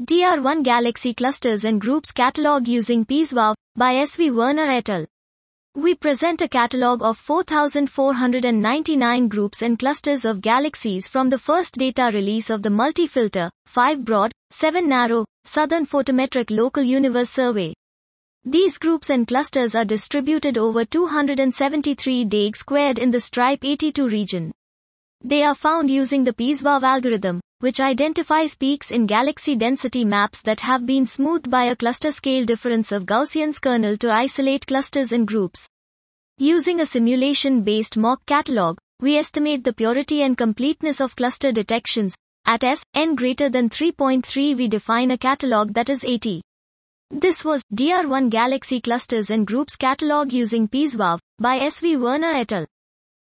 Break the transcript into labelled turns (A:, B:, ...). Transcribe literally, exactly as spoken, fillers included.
A: D R one Galaxy Clusters and Groups Catalog using PeaceWow by S V Werner et al. We present a catalog of four thousand four hundred ninety-nine groups and clusters of galaxies from the first data release of the multi-filter, five broad, seven narrow, Southern Photometric Local Universe Survey. These groups and clusters are distributed over two hundred seventy-three dag squared in the Stripe eighty-two region. They are found using the PeaceWow algorithm, which identifies peaks in galaxy density maps that have been smoothed by a cluster scale difference of Gaussian's kernel to isolate clusters and groups. Using a simulation-based mock catalog, we estimate the purity and completeness of cluster detections. At S, n greater than three point three we define a catalog that is eighty. This was D R one Galaxy Clusters and Groups Catalog using PeaceWow by S V Werner et al.